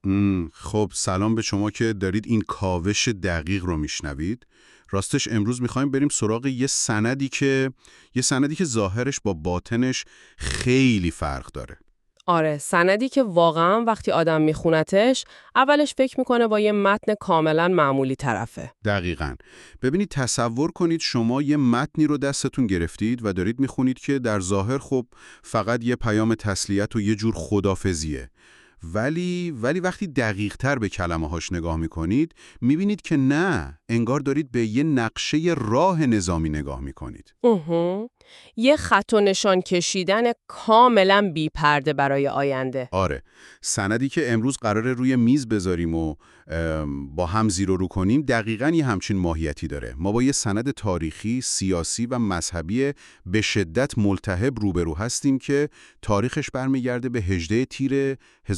خب سلام به شما که دارید این کاوش دقیق رو میشنوید. راستش امروز میخوایم بریم سراغ یه سندی که ظاهرش با باطنش خیلی فرق داره. آره، سندی که واقعا وقتی آدم میخونتش اولش فکر میکنه با یه متن کاملا معمولی طرفه. دقیقاً. ببینید تصور کنید شما یه متنی رو دستتون گرفتید و دارید میخونید که در ظاهر خب فقط یه پیام تسلیت و یه جور خدافزیه. ولی وقتی دقیق‌تر به کلمه‌هاش نگاه می‌کنید می‌بینید که نه، انگار دارید به یه نقشه راه نظامی نگاه می‌کنید. یه خط و نشان کشیدن کاملا بی پرده برای آینده. آره، سندی که امروز قراره روی میز بذاریم و با هم زیر و رو کنیم دقیقاً یه همچین ماهیتی داره. ما با یه سند تاریخی، سیاسی و مذهبی به شدت ملتهب روبرو هستیم که تاریخش برمیگرده به 18 تیر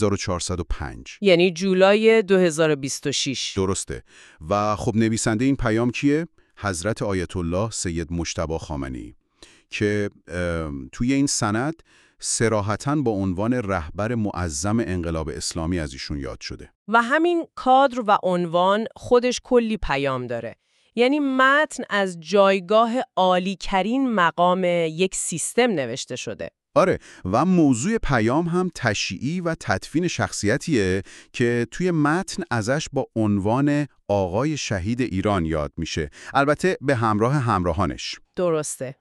1405. یعنی جولای 2026. درسته. و خب نویسنده این پیام کیه؟ حضرت آیت الله سید مجتبی خامنه‌ای که توی این سند صراحتاً با عنوان رهبر معظم انقلاب اسلامی از ایشون یاد شده. و همین کادر و عنوان خودش کلی پیام داره. یعنی متن از جایگاه عالی‌ترین مقام یک سیستم نوشته شده. آره، و موضوع پیام هم تشییع و تدفین شخصیتیه که توی متن ازش با عنوان آقای شهید ایران یاد میشه، البته به همراه همراهانش. درسته.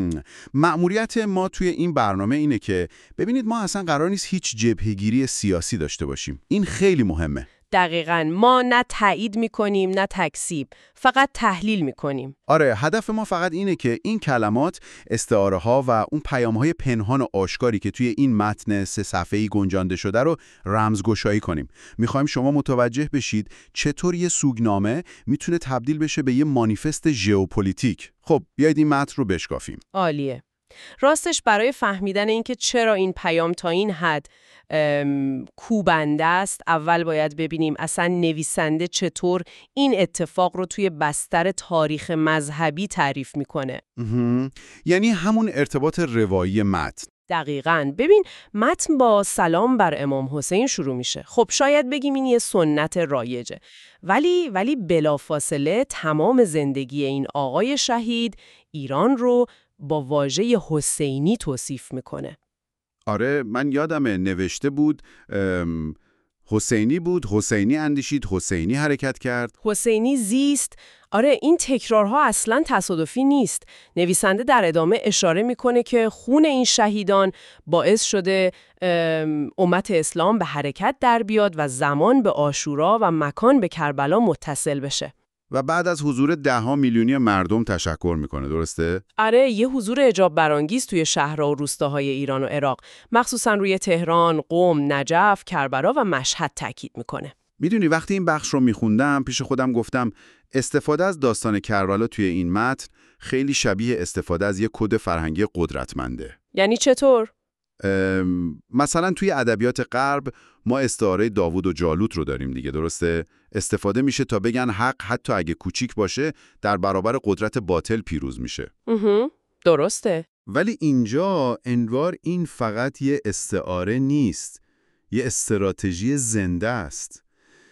مأموریت ما توی این برنامه اینه که ببینید ما اصلا قرار نیست هیچ جبهه‌گیری سیاسی داشته باشیم. این خیلی مهمه. دقیقاً، ما نه تایید میکنیم نه تکذیب، فقط تحلیل میکنیم. آره، هدف ما فقط اینه که این کلمات، استعاره ها و اون پیام های پنهان و آشکاری که توی این متن 3 صفحه‌ای گنجانده شده رو رمزگشایی کنیم. میخوایم شما متوجه بشید چطور یه سوگنامه میتونه تبدیل بشه به یه مانیفست ژئوپلیتیک. خب بیایید این متن رو بشکافیم. عالیه. راستش برای فهمیدن اینکه چرا این پیام تا این حد کوبنده است، اول باید ببینیم اصلا نویسنده چطور این اتفاق رو توی بستر تاریخ مذهبی تعریف میکنه. یعنی همون ارتباط روایی متن. دقیقاً. ببین، متن با سلام بر امام حسین شروع میشه. خب شاید بگیم این یه سنت رایجه، ولی بلافاصله تمام زندگی این آقای شهید ایران رو با واژه حسینی توصیف میکنه. آره، من یادمه نوشته بود حسینی اندیشید، حسینی حرکت کرد، حسینی زیست. آره، این تکرارها اصلاً تصادفی نیست. نویسنده در ادامه اشاره میکنه که خون این شهیدان باعث شده امت اسلام به حرکت در بیاد و زمان به عاشورا و مکان به کربلا متصل بشه. و بعد از حضور 10 میلیونی مردم تشکر میکنه، درسته؟ آره، یه حضور اعجاب برانگیز توی شهرها و روستاهای ایران و عراق، مخصوصا روی تهران، قم، نجف، کربلا و مشهد تاکید میکنه. میدونی وقتی این بخش رو میخوندم پیش خودم گفتم استفاده از داستان کربلا توی این متن خیلی شبیه استفاده از یه کد فرهنگی قدرتمنده. یعنی چطور؟ مثلا توی ادبیات غرب ما استعاره داوود و جالوت رو داریم دیگه، درسته؟ استفاده میشه تا بگن حق حتی اگه کوچیک باشه در برابر قدرت باطل پیروز میشه. درسته. ولی اینجا انوار این فقط یه استعاره نیست، یه استراتژی زنده است.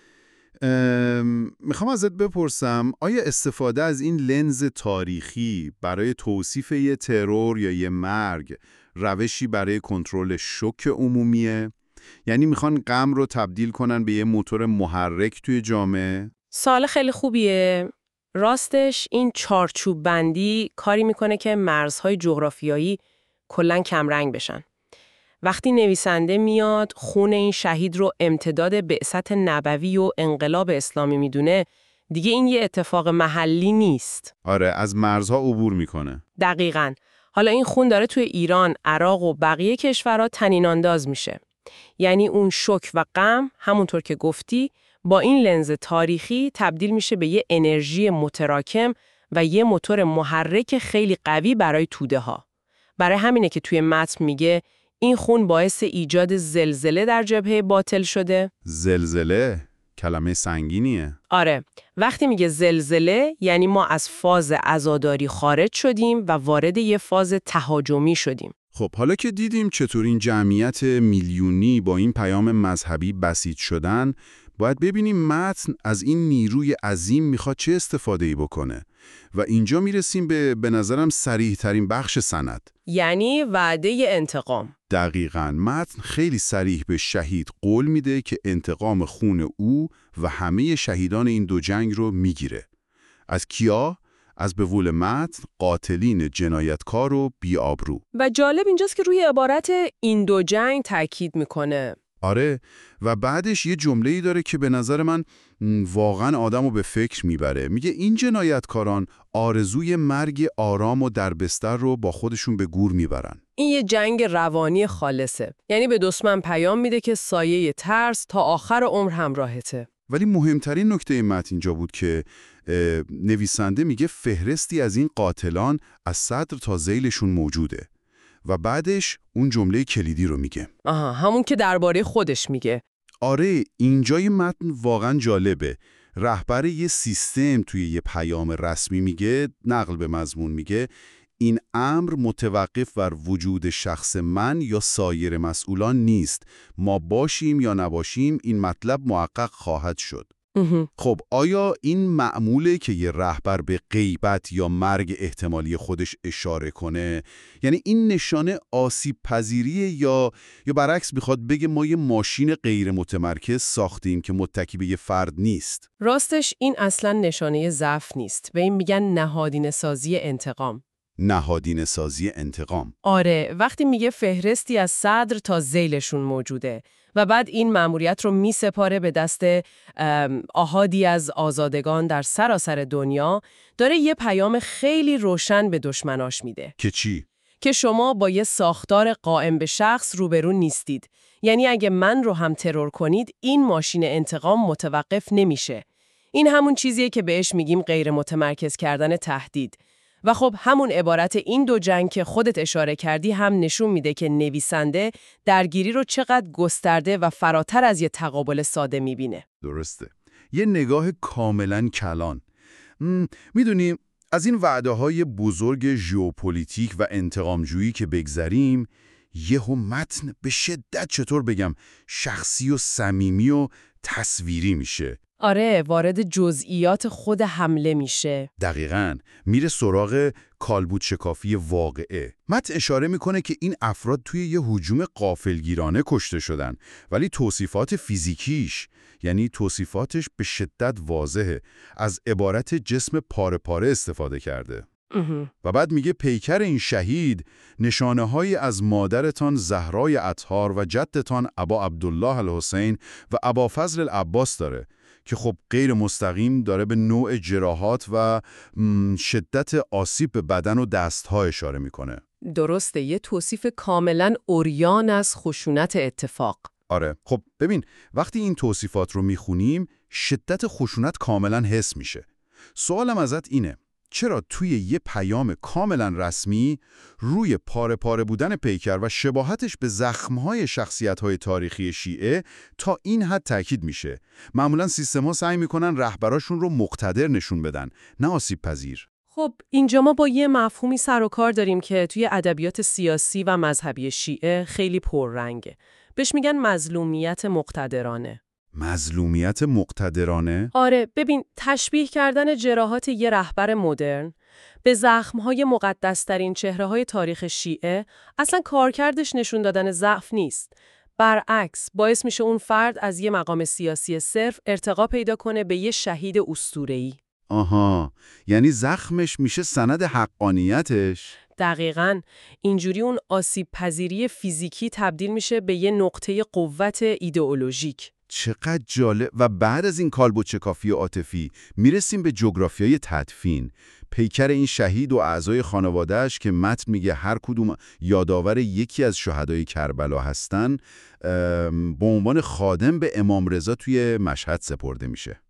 میخوام ازت بپرسم آیا استفاده از این لنز تاریخی برای توصیف یه ترور یا یه مرگ روشی برای کنترل شوک عمومیه؟ یعنی میخوان غم رو تبدیل کنن به یه موتور محرک توی جامعه؟ سوال خیلی خوبیه. راستش این چارچوب بندی کاری میکنه که مرزهای جغرافیایی کلاً کمرنگ بشن. وقتی نویسنده میاد خون این شهید رو امتداد بعثت نبوی و انقلاب اسلامی میدونه، دیگه این یه اتفاق محلی نیست. آره، از مرزها عبور میکنه. دقیقاً. حالا این خون داره توی ایران، عراق و بقیه کشورها طنین انداز میشه. یعنی اون شوک و غم همونطور که گفتی با این لنز تاریخی تبدیل میشه به یه انرژی متراکم و یه موتور محرک خیلی قوی برای توده ها. برای همینه که توی متن میگه این خون باعث ایجاد زلزله در جبهه باطل شده. زلزله؟ کلمه سنگینیه. آره، وقتی میگه زلزله یعنی ما از فاز عزاداری خارج شدیم و وارد یه فاز تهاجمی شدیم. خب حالا که دیدیم چطور این جمعیت میلیونی با این پیام مذهبی بسیج شدن، باید ببینیم متن از این نیروی عظیم میخواد چه استفاده‌ای بکنه. و اینجا میرسیم به نظرم صریح ترین بخش سند. یعنی وعده انتقام. دقیقاً، متن خیلی صریح به شهید قول میده که انتقام خون او و همه شهیدان این دو جنگ رو میگیره. از کیا؟ از به قول متن قاتلین جنایتکار و بی‌آبرو. و جالب اینجاست که روی عبارت این دو جنگ تاکید میکنه. آره، و بعدش یه جمله‌ای داره که به نظر من واقعاً آدمو به فکر میبره. میگه این جنایتکاران آرزوی مرگ آرام و در بستر رو با خودشون به گور میبرن. این یه جنگ روانی خالصه. یعنی به دشمن پیام میده که سایه ترس تا آخر عمر همراهته. ولی مهمترین نکته متن اینجا بود که نویسنده میگه فهرستی از این قاتلان از صدر تا ذیلشون موجوده. و بعدش اون جمله کلیدی رو میگه. همون که درباره خودش میگه. آره، اینجای متن واقعا جالبه. رهبر یه سیستم توی یه پیام رسمی میگه، نقل به مضمون میگه، این امر متوقف بر وجود شخص من یا سایر مسئولان نیست. ما باشیم یا نباشیم این مطلب محقق خواهد شد. خب آیا این معموله که یه رهبر به غیبت یا مرگ احتمالی خودش اشاره کنه؟ یعنی این نشانه آسیب پذیریه یا برعکس بخواد بگه ما یه ماشین غیر متمرکز ساختیم که متکی به یه فرد نیست؟ راستش این اصلا نشانه ضعف نیست. به این میگن نهادینه سازی انتقام. نهادینه سازی انتقام. آره، وقتی میگه فهرستی از صدر تا ذیلشون موجوده و بعد این مأموریت رو میسپاره به دست آحادی از آزادگان در سراسر دنیا، داره یه پیام خیلی روشن به دشمناش میده. که چی؟ که شما با یه ساختار قائم به شخص روبرو نیستید. یعنی اگه من رو هم ترور کنید، این ماشین انتقام متوقف نمیشه. این همون چیزیه که بهش میگیم غیر متمرکز کردن تهدید. و خب همون عبارت این دو جنگ که خودت اشاره کردی هم نشون میده که نویسنده درگیری رو چقدر گسترده و فراتر از یه تقابل ساده میبینه. درسته. یه نگاه کاملا کلان. میدونی از این وعده‌های بزرگ ژئوپلیتیک و انتقامجویی که بگذریم، یهو متن به شدت چطور بگم شخصی و صمیمی و تصویری میشه. آره، وارد جزئیات خود حمله میشه. دقیقاً، میره سراغ کالبد شکافی واقعه. متن اشاره میکنه که این افراد توی یه هجوم غافلگیرانه کشته شدن، ولی توصیفات فیزیکیش، یعنی توصیفاتش به شدت واضحه. از عبارت جسم پاره پاره استفاده کرده. و بعد میگه پیکر این شهید نشانه‌هایی از مادرتان زهرای اطهار و جدتان ابا عبدالله الحسین و ابا فضل العباس داره که خب غیر مستقیم داره به نوع جراحات و شدت آسیب به بدن و دستها اشاره میکنه. درسته، یه توصیف کاملا عریان از خشونت اتفاق. آره، خب ببین وقتی این توصیفات رو میخونیم شدت خشونت کاملا حس میشه. سوالم ازت اینه، چرا توی یه پیام کاملا رسمی روی پاره پاره بودن پیکر و شباهتش به زخم‌های شخصیت‌های تاریخی شیعه تا این حد تاکید میشه؟ معمولا سیستم‌ها سعی میکنن رهبراشون رو مقتدر نشون بدن، نه آسیب پذیر. خب اینجا ما با یه مفهومی سر و کار داریم که توی ادبیات سیاسی و مذهبی شیعه خیلی پررنگه. بهش میگن مظلومیت مقتدرانه. مظلومیت مقتدرانه؟ آره، ببین تشبیه کردن جراحات یه رهبر مدرن به زخم‌های مقدس‌ترین چهره‌های تاریخ شیعه اصلا کارکردش نشون دادن ضعف نیست. برعکس، باعث میشه اون فرد از یه مقام سیاسی صرف ارتقا پیدا کنه به یه شهید اسطوره‌ای. آها، یعنی زخمش میشه سند حقانیتش؟ دقیقاً، اینجوری اون آسیب پذیری فیزیکی تبدیل میشه به یه نقطه قوت ایدئولوژیک. چقدر جالب. و بعد از این کالبد شکافی عاطفی میرسیم به جغرافیای تدفین. پیکر این شهید و اعضای خانواده‌اش که متن میگه هر کدوم یادآور یکی از شهدای کربلا هستن، به عنوان خادم به امام رضا توی مشهد سپرده میشه.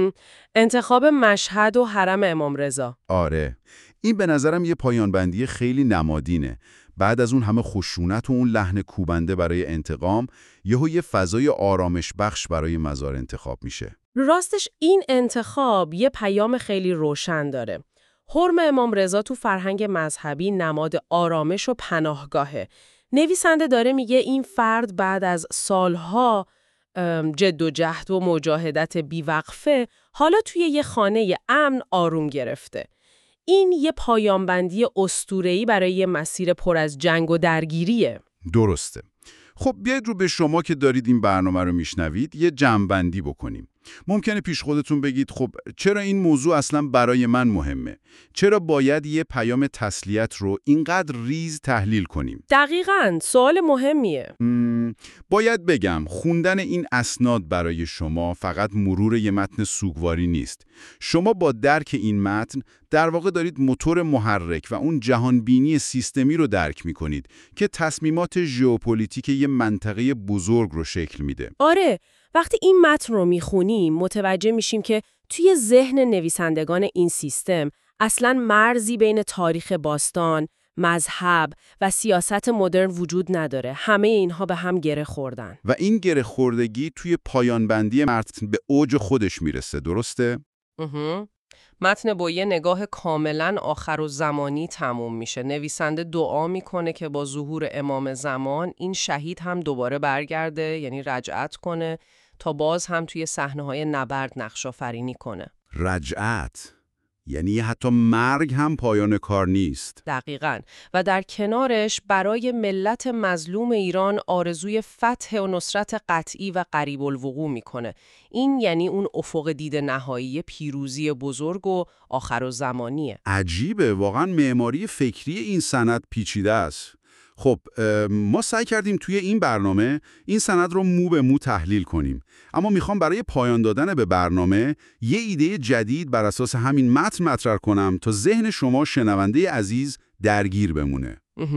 انتخاب مشهد و حرم امام رضا. آره، این به نظرم یه پایانبندی خیلی نمادینه. بعد از اون همه خشونت و اون لحن کوبنده برای انتقام، یه فضای آرامش بخش برای مزار انتخاب میشه. راستش این انتخاب یه پیام خیلی روشن داره. حرم امام رضا تو فرهنگ مذهبی نماد آرامش و پناهگاهه. نویسنده داره میگه این فرد بعد از سالها جد و جهد و مجاهدت بیوقفه حالا توی یه خانه امن آروم گرفته. این یه پایان‌بندی اسطوره‌ای برای یه مسیر پر از جنگ و درگیریه. درسته. خب بیاید رو به شما که دارید این برنامه رو میشنوید یه جمع‌بندی بکنیم. ممکنه پیش خودتون بگید خب چرا این موضوع اصلا برای من مهمه؟ چرا باید یه پیام تسلیت رو اینقدر ریز تحلیل کنیم؟ دقیقاً، سوال مهمیه. باید بگم خوندن این اسناد برای شما فقط مرور یه متن سوگواری نیست. شما با درک این متن در واقع دارید موتور محرک و اون جهانبینی سیستمی رو درک می‌کنید که تصمیمات ژئوپلیتیک یه منطقه بزرگ رو شکل میده. آره، وقتی این متن رو میخونیم متوجه میشیم که توی ذهن نویسندگان این سیستم اصلاً مرزی بین تاریخ باستان، مذهب و سیاست مدرن وجود نداره. همه اینها به هم گره خوردن. و این گره خوردگی توی پایان‌بندی متن به اوج خودش میرسه، درسته؟ متن با یه نگاه کاملاً آخر و زمانی تموم میشه. نویسنده دعا میکنه که با ظهور امام زمان این شهید هم دوباره برگرده، یعنی رجعت کنه تا باز هم توی صحنه‌های نبرد نقش آفرینی کنه. رجعت یعنی حتی مرگ هم پایان کار نیست. دقیقاً. و در کنارش برای ملت مظلوم ایران آرزوی فتح و نصرت قطعی و قریب الوقوع میکنه. این یعنی اون افق دید نهایی پیروزی بزرگ و آخر و زمانیه. عجیبه، واقعا معماری فکری این سند پیچیده است. خب ما سعی کردیم توی این برنامه این سند رو مو به مو تحلیل کنیم، اما میخوام برای پایان دادن به برنامه یه ایده جدید بر اساس همین متن مطرح کنم تا ذهن شما شنونده عزیز درگیر بمونه.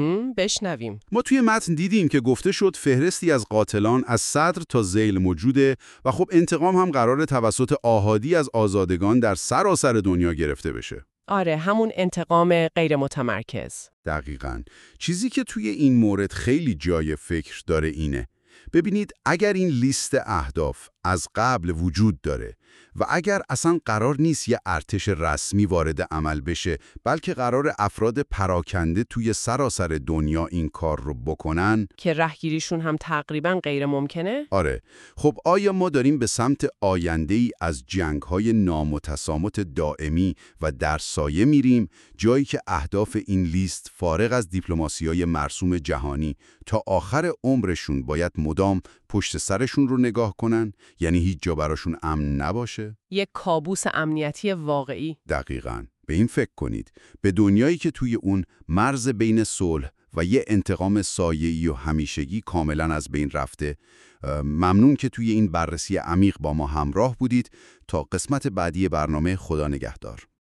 بشنویم. ما توی متن دیدیم که گفته شد فهرستی از قاتلان از صدر تا ذیل موجوده و خب انتقام هم قراره توسط آحادی از آزادگان در سراسر دنیا گرفته بشه. آره، همون انتقام غیر متمرکز. دقیقاً. چیزی که توی این مورد خیلی جای فکر داره اینه. ببینید اگر این لیست اهداف از قبل وجود داره و اگر اصلا قرار نیست یه ارتش رسمی وارد عمل بشه، بلکه قرار افراد پراکنده توی سراسر دنیا این کار رو بکنن که رهگیریشون هم تقریباً غیر ممکنه؟ آره. خب آیا ما داریم به سمت آینده‌ای از جنگ‌های نامتسامت دائمی و در سایه میریم، جایی که اهداف این لیست فارغ از دیپلماسی‌های مرسوم جهانی تا آخر عمرشون باید مدام پشت سرشون رو نگاه کنن، یعنی هیچ جا براشون امن نباشه؟ یک کابوس امنیتی واقعی. دقیقاً. به این فکر کنید، به دنیایی که توی اون مرز بین صلح و یه انتقام سایه‌ای و همیشگی کاملاً از بین رفته. ممنون که توی این بررسی عمیق با ما همراه بودید. تا قسمت بعدی برنامه، خدا نگهدار.